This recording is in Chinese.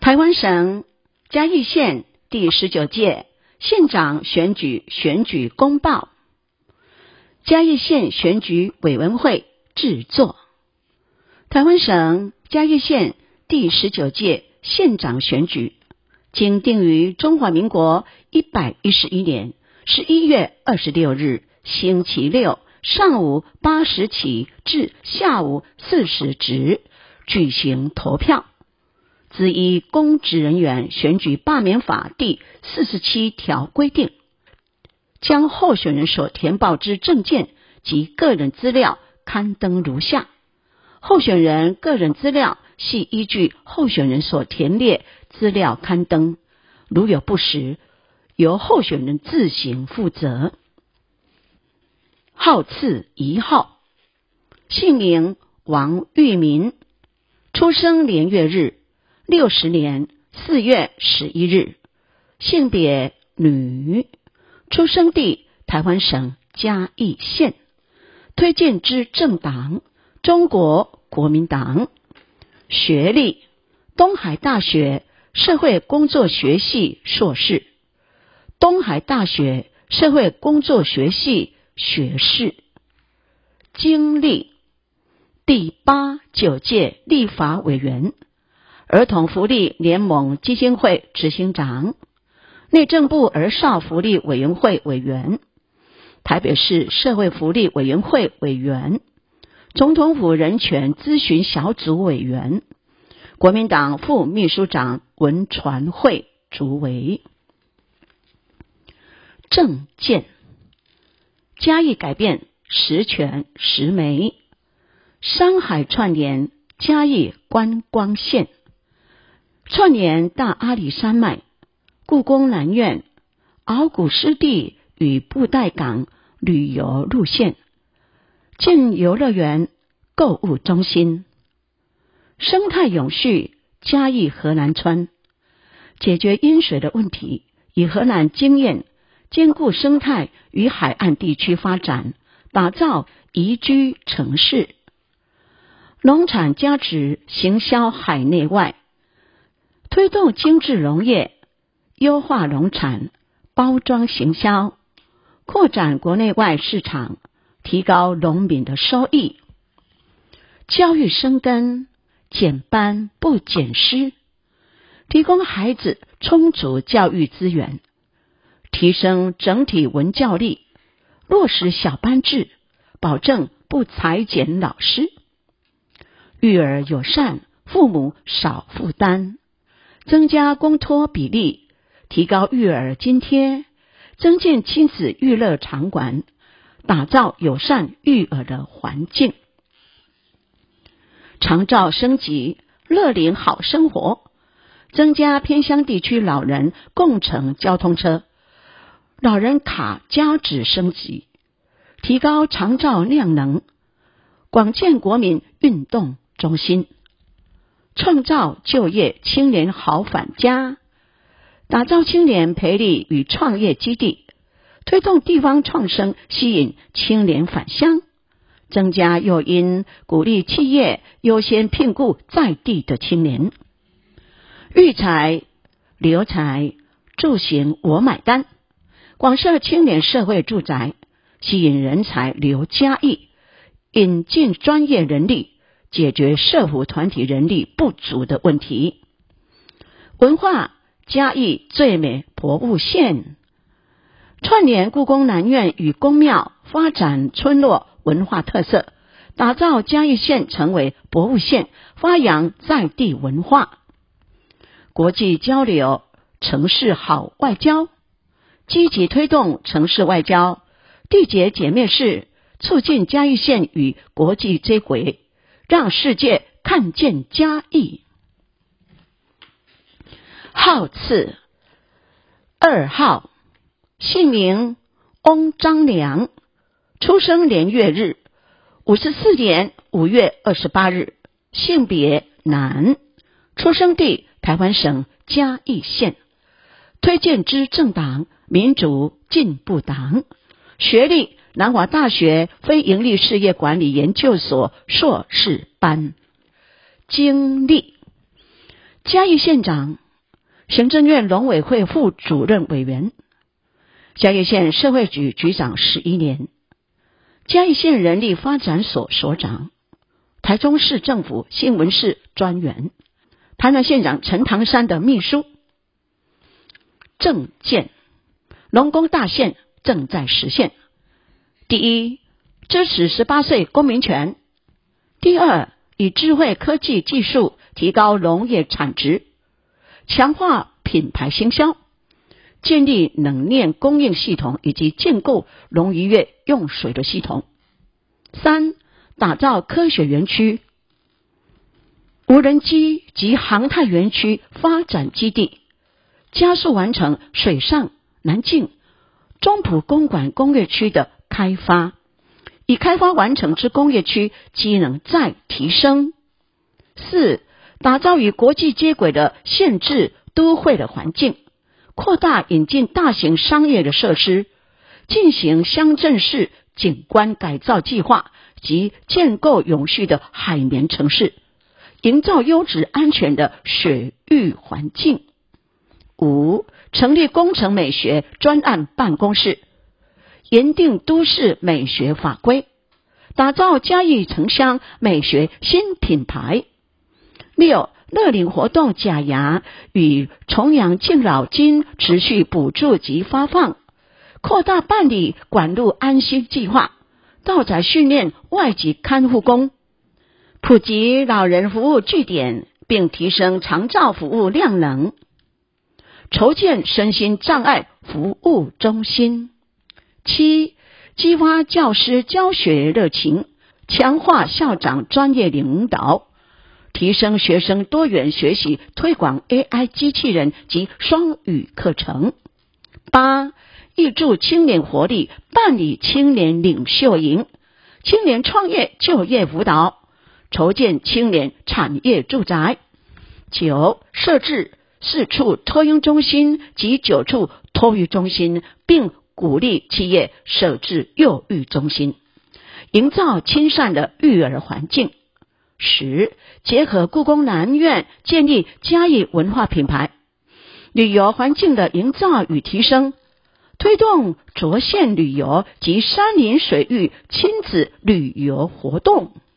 台湾省嘉义县第19届县长选举公报，嘉义县选举委员会制作。台湾省嘉义县第19届县长选举，经定于中华民国111年11月26日星期六上午8时起至下午4时止举行投票。自依公职人员选举罢免法第47条规定，将候选人所填报之证件及个人资料刊登如下。候选人个人资料系依据候选人所填列资料刊登，如有不实，由候选人自行负责。号次1号，姓名王玉民，出生年月日60年4月11日，性别女，出生地台湾省嘉义县，推荐之政党中国国民党，学历东海大学社会工作学系硕士，东海大学社会工作学系学士，经历第8、9届立法委员，儿童福利联盟基金会执行长，内政部儿少福利委员会委员，台北市社会福利委员会委员，总统府人权咨询小组委员，国民党副秘书长文传会主委。政见：嘉义改变十全十美，山海串联嘉义观光线，串联大阿里山脉、故宫南院、鳌骨湿地与布袋港旅游路线，建游乐园、购物中心，生态永续嘉义河南村，解决淹水的问题，以河南经验兼顾生态与海岸地区发展，打造宜居城市，农产价值行销海内外，推动精致农业，优化农产包装行销，扩展国内外市场，提高农民的收益。教育生根，减班不减师，提供孩子充足教育资源，提升整体文教力，落实小班制，保证不裁减老师。育儿友善，父母少负担，增加公托比例，提高育儿津贴，增建亲子娱乐场馆，打造友善育儿的环境。长照升级，乐龄好生活，增加偏乡地区老人共乘交通车，老人卡加值升级，提高长照量能，广建国民运动中心，创造就业青年好返家，打造青年培力与创业基地，推动地方创生，吸引青年返乡，增加诱因，鼓励企业优先聘雇在地的青年。育才留才，住行我买单，广设青年社会住宅，吸引人才留嘉义，引进专业人力，解决社福团体人力不足的问题。文化，嘉义最美博物线，串联故宫南院与宫庙，发展村落文化特色，打造嘉义县成为博物县，发扬在地文化。国际交流，城市好外交，积极推动城市外交，缔结姐妹市，促进嘉义县与国际接轨，让世界看见嘉义。号次2号，姓名翁章良，出生年月日54年5月28日，性别男，出生地台湾省嘉义县，推荐之政党民主进步党，学历南华大学非营利事业管理研究所硕士班，经历嘉义县长，行政院农委会副主任委员，嘉义县社会局局长11年，嘉义县人力发展所所长，台中市政府新闻室专员，台南县长陈唐山的秘书。政见，农工大县正在实现。第一，支持18岁公民权。第二，以智慧科技技术提高农业产值，强化品牌行销，建立冷链供应系统以及建构农渔业用水的系统。3，打造科学园区、无人机及航太园区发展基地，加速完成水上、南靖、中埔公馆工业区的开发，已开发完成之工业区机能再提升。4，打造与国际接轨的县治都会的环境，扩大引进大型商业的设施，进行乡镇市景观改造计划及建构永续的海绵城市，营造优质安全的水域环境。5，成立工程美学专案办公室，研定都市美学法规，打造嘉义城乡美学新品牌。6，乐龄活动假牙与重阳敬老金持续补助及发放，扩大办理管路安心计划，到宅训练外籍看护工，普及老人服务据点，并提升长照服务量能，筹建身心障碍服务中心。7，激发教师教学热情，强化校长专业领导，提升学生多元学习，推广 AI 机器人及双语课程。8，挹注青年活力，办理青年领袖营、青年创业就业辅导，筹建青年产业住宅。9，设置4处托婴中心及9处托育中心，并鼓励企业设置幼育中心，营造亲善的育儿环境。10，结合故宫南院，建立嘉义文化品牌，旅游环境的营造与提升，推动涿县旅游及山林水域亲子旅游活动。